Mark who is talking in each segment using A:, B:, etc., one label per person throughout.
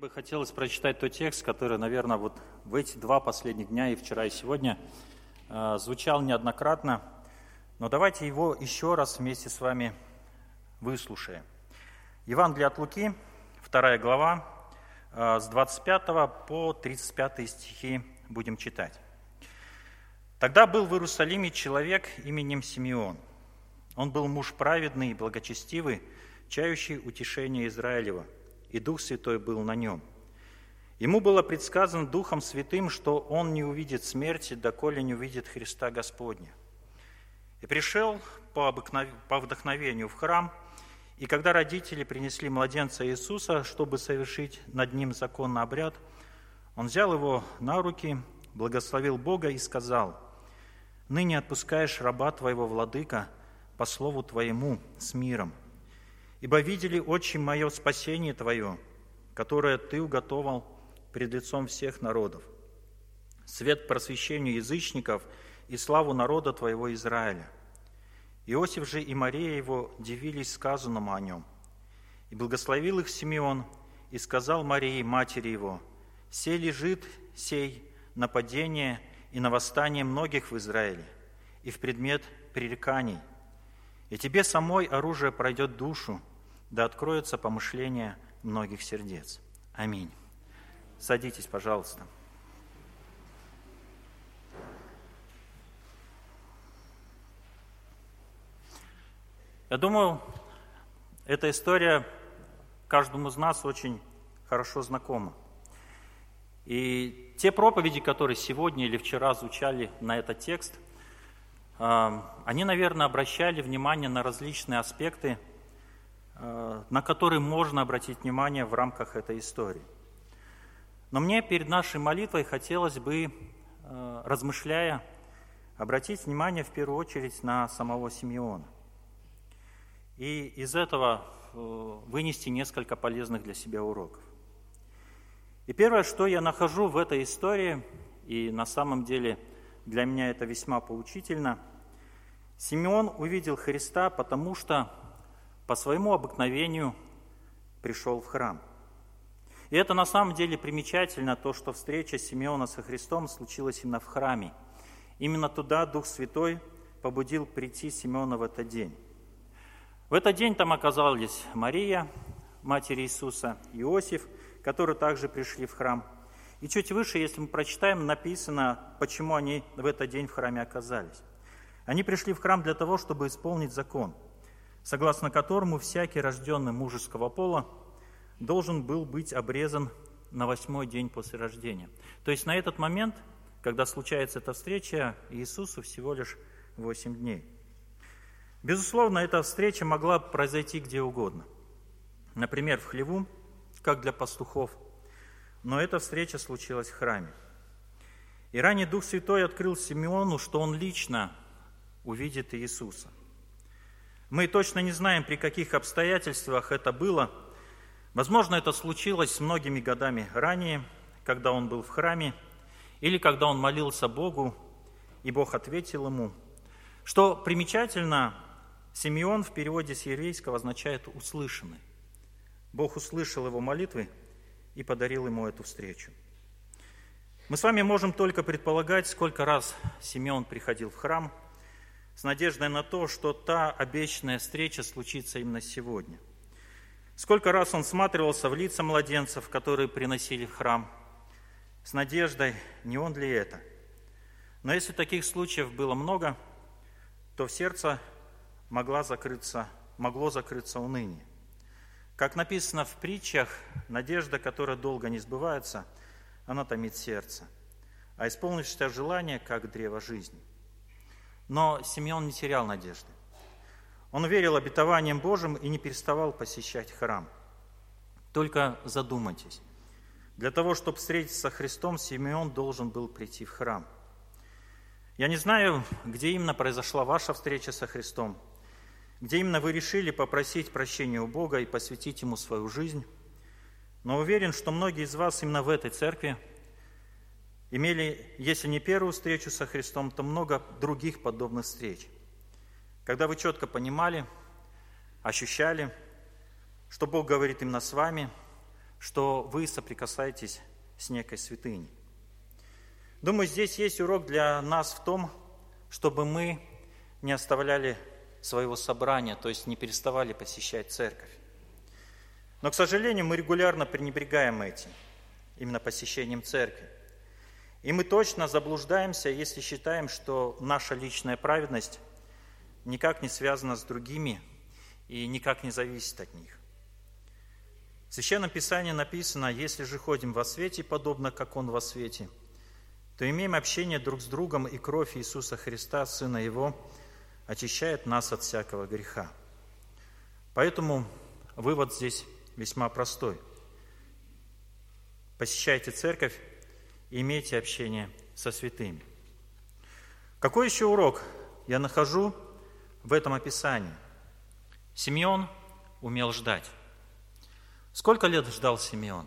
A: бы хотелось прочитать тот текст, который, наверное, вот в эти 2 последних дня, и вчера, и сегодня, звучал неоднократно. Но давайте его еще раз вместе с вами выслушаем. Евангелие от Луки, 2 глава, с 25 по 35 стихи будем читать. «Тогда был в Иерусалиме человек именем Симеон. Он был муж праведный и благочестивый, чающий утешение Израилева, и Дух Святой был на нем. Ему было предсказано Духом Святым, что он не увидит смерти, доколе не увидит Христа Господня. И пришел по вдохновению в храм, и когда родители принесли младенца Иисуса, чтобы совершить над ним законный обряд, он взял его на руки, благословил Бога и сказал: «Ныне отпускаешь раба твоего, владыка, по слову твоему с миром. Ибо видели, Отче, мое спасение Твое, которое Ты уготовал пред лицом всех народов, свет просвещению язычников и славу народа Твоего Израиля. Иосиф же и Мария его дивились сказанному о нем. И благословил их Симеон, и сказал Марии, матери его: сей лежит сей на падение и на восстание многих в Израиле, и в предмет пререканий. И тебе самой оружие пройдет душу, да откроется помышление многих сердец». Аминь. Садитесь, пожалуйста. Я думаю, эта история каждому из нас очень хорошо знакома. И те проповеди, которые сегодня или вчера звучали на этот текст, они, наверное, обращали внимание на различные аспекты, на которые можно обратить внимание в рамках этой истории. Но мне перед нашей молитвой хотелось бы, размышляя, обратить внимание в первую очередь на самого Симеона. И из этого вынести несколько полезных для себя уроков. И первое, что я нахожу в этой истории, и на самом деле для меня это весьма поучительно, Симеон увидел Христа, потому что по своему обыкновению пришел в храм. И это на самом деле примечательно, то, что встреча Симеона со Христом случилась именно в храме. Именно туда Дух Святой побудил прийти Симеона в этот день. В этот день там оказались Мария, Матерь Иисуса, Иосиф, которые также пришли в храм. И чуть выше, если мы прочитаем, написано, почему они в этот день в храме оказались. Они пришли в храм для того, чтобы исполнить закон, согласно которому всякий, рожденный мужеского пола, должен был быть обрезан на 8-й день после рождения. То есть на этот момент, когда случается эта встреча, Иисусу всего лишь 8 дней. Безусловно, эта встреча могла произойти где угодно. Например, в хлеву, как для пастухов. Но эта встреча случилась в храме. И ранее Дух Святой открыл Симеону, что он лично увидит Иисуса. Мы точно не знаем, при каких обстоятельствах это было. Возможно, это случилось многими годами ранее, когда он был в храме, или когда он молился Богу, и Бог ответил ему. Что примечательно, Симеон в переводе с еврейского означает «услышанный». Бог услышал его молитвы и подарил ему эту встречу. Мы с вами можем только предполагать, сколько раз Симеон приходил в храм с надеждой на то, что та обещанная встреча случится именно сегодня. Сколько раз он всматривался в лица младенцев, которые приносили в храм, с надеждой, не он ли это. Но если таких случаев было много, то в сердце могло закрыться уныние. Как написано в притчах, надежда, которая долго не сбывается, она томит сердце, а исполнившееся желание, как древо жизни. Но Симеон не терял надежды. Он верил обетованиям Божьим и не переставал посещать храм. Только задумайтесь. Для того, чтобы встретиться со Христом, Симеон должен был прийти в храм. Я не знаю, где именно произошла ваша встреча со Христом, где именно вы решили попросить прощения у Бога и посвятить Ему свою жизнь, но уверен, что многие из вас именно в этой церкви имели, если не первую встречу со Христом, то много других подобных встреч, когда вы четко понимали, ощущали, что Бог говорит именно с вами, что вы соприкасаетесь с некой святыней. Думаю, здесь есть урок для нас в том, чтобы мы не оставляли своего собрания, то есть не переставали посещать церковь. Но, к сожалению, мы регулярно пренебрегаем этим, именно посещением церкви. И мы точно заблуждаемся, если считаем, что наша личная праведность никак не связана с другими и никак не зависит от них. В Священном Писании написано: «Если же ходим во свете, подобно как Он во свете, то имеем общение друг с другом, и кровь Иисуса Христа, Сына Его, очищает нас от всякого греха». Поэтому вывод здесь весьма простой. Посещайте церковь и имейте общение со святыми. Какой еще урок я нахожу в этом описании? Симеон умел ждать. Сколько лет ждал Симеон?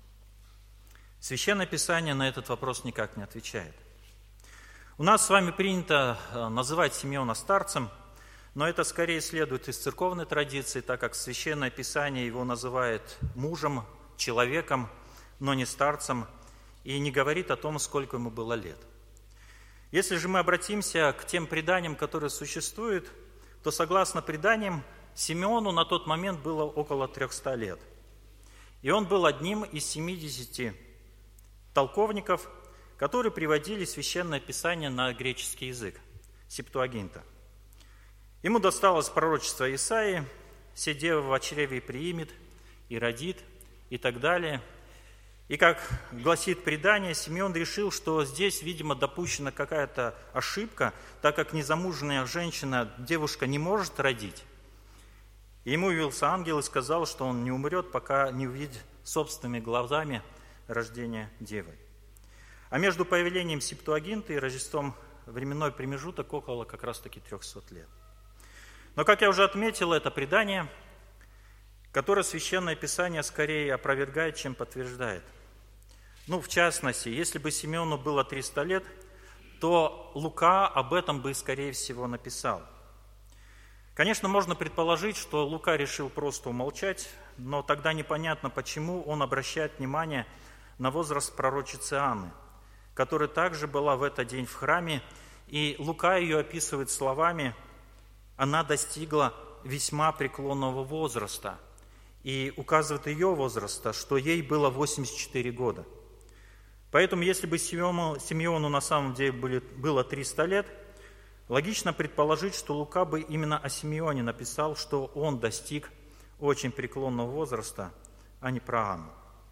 A: Священное Писание на этот вопрос никак не отвечает. У нас с вами принято называть Симеона старцем, но это скорее следует из церковной традиции, так как Священное Писание его называет мужем, человеком, но не старцем, и не говорит о том, сколько ему было лет. Если же мы обратимся к тем преданиям, которые существуют, то согласно преданиям Симеону на тот момент было около 300 лет. И он был одним из 70 толковников, которые приводили Священное Писание на греческий язык, Септуагинта. Ему досталось пророчество Исаии: «Се дева во чреве приимет и родит», и так далее. И как гласит предание, Симеон решил, что здесь, видимо, допущена какая-то ошибка, так как незамужняя женщина, девушка, не может родить. И ему явился ангел и сказал, что он не умрет, пока не увидит собственными глазами рождение девы. А между появлением Септуагинты и Рождеством временной промежуток около как раз-таки 300 лет. Но, как я уже отметил, это предание, которое Священное Писание скорее опровергает, чем подтверждает. В частности, если бы Симеону было 300 лет, то Лука об этом бы, скорее всего, написал. Конечно, можно предположить, что Лука решил просто умолчать, но тогда непонятно, почему он обращает внимание на возраст пророчицы Анны, которая также была в этот день в храме, и Лука ее описывает словами: «Она достигла весьма преклонного возраста», и указывает ее возраста, что ей было 84 года. Поэтому, если бы Симеону на самом деле было 300 лет, логично предположить, что Лука бы именно о Симеоне написал, что он достиг очень преклонного возраста, а не про Анну.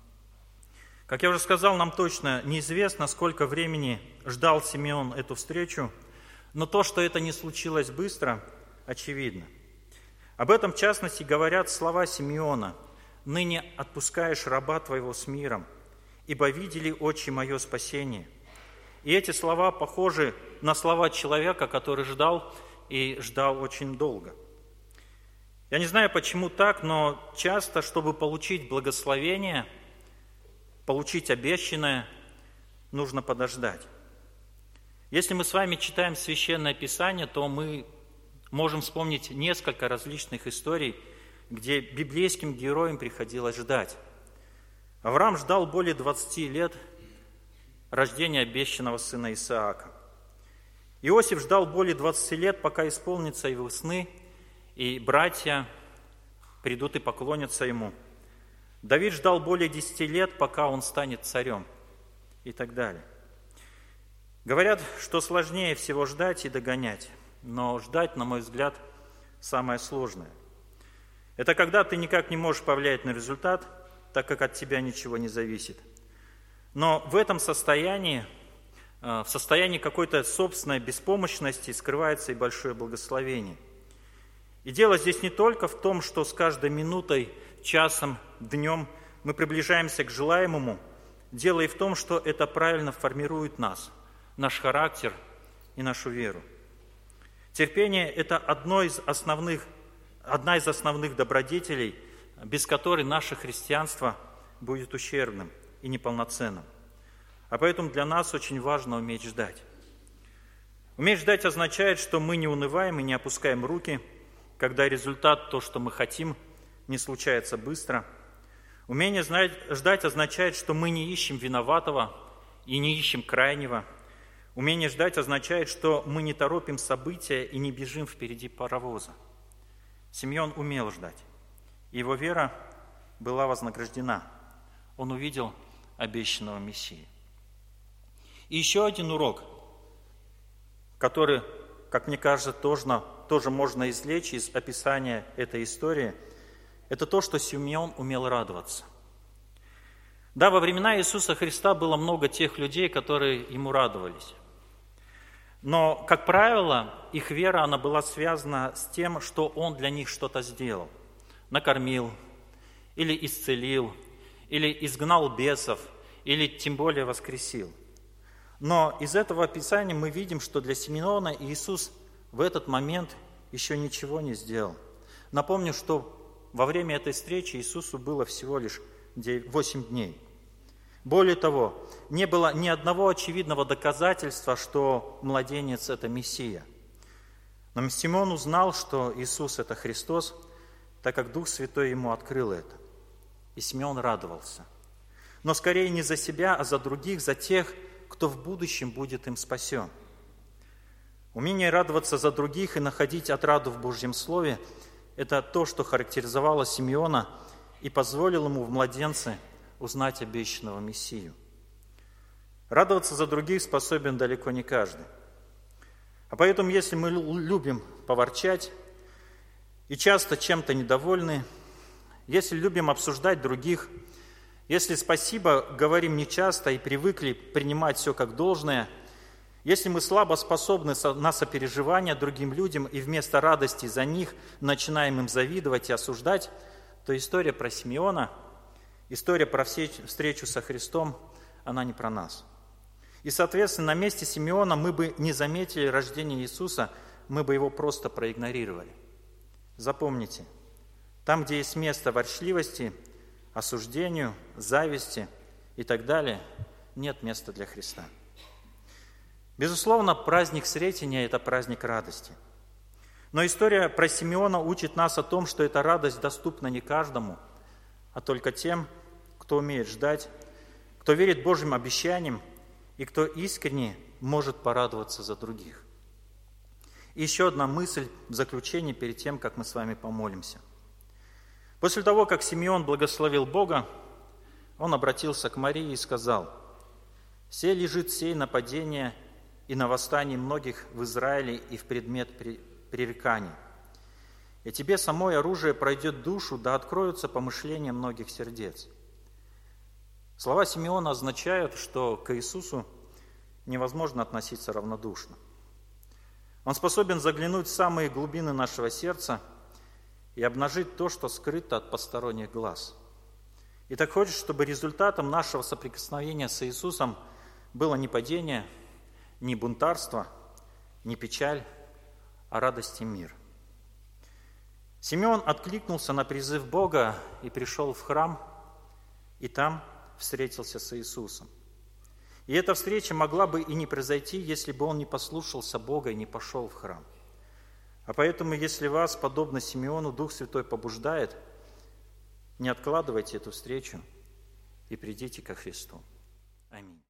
A: Как я уже сказал, нам точно неизвестно, сколько времени ждал Симеон эту встречу, но то, что это не случилось быстро, очевидно. Об этом, в частности, говорят слова Симеона: «Ныне отпускаешь раба твоего с миром, ибо видели очи мое спасение». И эти слова похожи на слова человека, который ждал и ждал очень долго. Я не знаю, почему так, но часто, чтобы получить благословение, получить обещанное, нужно подождать. Если мы с вами читаем Священное Писание, то мы можем вспомнить несколько различных историй, где библейским героям приходилось ждать. Авраам ждал более 20 лет рождения обещанного сына Исаака. Иосиф ждал более 20 лет, пока исполнятся его сны, и братья придут и поклонятся ему. Давид ждал более 10 лет, пока он станет царем, и так далее. Говорят, что сложнее всего ждать и догонять, но ждать, на мой взгляд, самое сложное. Это когда ты никак не можешь повлиять на результат, так как от тебя ничего не зависит. Но в этом состоянии, в состоянии какой-то собственной беспомощности, скрывается и большое благословение. И дело здесь не только в том, что с каждой минутой, часом, днем мы приближаемся к желаемому. Дело и в том, что это правильно формирует нас, наш характер и нашу веру. Терпение – это одна из основных добродетелей, без которой наше христианство будет ущербным и неполноценным. А поэтому для нас очень важно уметь ждать. Уметь ждать означает, что мы не унываем и не опускаем руки, когда результат, то, что мы хотим, не случается быстро. Умение ждать означает, что мы не ищем виноватого и не ищем крайнего. Умение ждать означает, что мы не торопим события и не бежим впереди паровоза. Симеон умел ждать, и его вера была вознаграждена. Он увидел обещанного Мессию. И еще один урок, который, как мне кажется, тоже можно извлечь из описания этой истории, это то, что Симеон умел радоваться. Да, во времена Иисуса Христа было много тех людей, которые ему радовались. Но, как правило, их вера, она была связана с тем, что Он для них что-то сделал. Накормил, или исцелил, или изгнал бесов, или тем более воскресил. Но из этого описания мы видим, что для Симеона Иисус в этот момент еще ничего не сделал. Напомню, что во время этой встречи Иисусу было всего лишь 8 дней. Более того, не было ни одного очевидного доказательства, что младенец – это Мессия. Но Симеон узнал, что Иисус – это Христос, так как Дух Святой ему открыл это. И Симеон радовался. Но скорее не за себя, а за других, за тех, кто в будущем будет им спасен. Умение радоваться за других и находить отраду в Божьем Слове – это то, что характеризовало Симеона и позволило ему в младенце узнать обещанного Мессию. Радоваться за других способен далеко не каждый. А поэтому, если мы любим поворчать и часто чем-то недовольны, если любим обсуждать других, если спасибо говорим нечасто и привыкли принимать все как должное, если мы слабо способны на сопереживание другим людям и вместо радости за них начинаем им завидовать и осуждать, то история про Симеона, история про встречу со Христом, она не про нас. И, соответственно, на месте Симеона мы бы не заметили рождения Иисуса, мы бы его просто проигнорировали. Запомните, там, где есть место ворчливости, осуждению, зависти и так далее, нет места для Христа. Безусловно, праздник Сретения – это праздник радости. Но история про Симеона учит нас о том, что эта радость доступна не каждому, а только тем, кто умеет ждать, кто верит Божьим обещаниям и кто искренне может порадоваться за других. И еще одна мысль в заключение перед тем, как мы с вами помолимся. После того, как Симеон благословил Бога, он обратился к Марии и сказал: «Се лежит сей нападение и на восстании многих в Израиле и в предмет пререканий. И тебе самой оружие пройдет душу, да откроются помышления многих сердец». Слова Симеона означают, что к Иисусу невозможно относиться равнодушно. Он способен заглянуть в самые глубины нашего сердца и обнажить то, что скрыто от посторонних глаз. И так хочет, чтобы результатом нашего соприкосновения с Иисусом было не падение, не бунтарство, не печаль, а радость и мир. Симеон откликнулся на призыв Бога и пришел в храм, и там встретился с Иисусом. И эта встреча могла бы и не произойти, если бы он не послушался Бога и не пошел в храм. А поэтому, если вас, подобно Симеону, Дух Святой побуждает, не откладывайте эту встречу и придите ко Христу. Аминь.